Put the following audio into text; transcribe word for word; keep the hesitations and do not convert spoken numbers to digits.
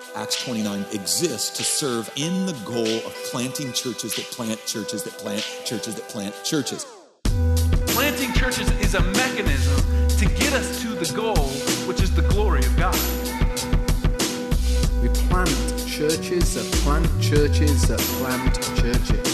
Acts twenty-nine exists to serve in the goal of planting churches that plant churches that plant churches that plant churches. Planting churches is a mechanism to get us to the goal, which is the glory of God. We plant churches that plant churches that plant churches.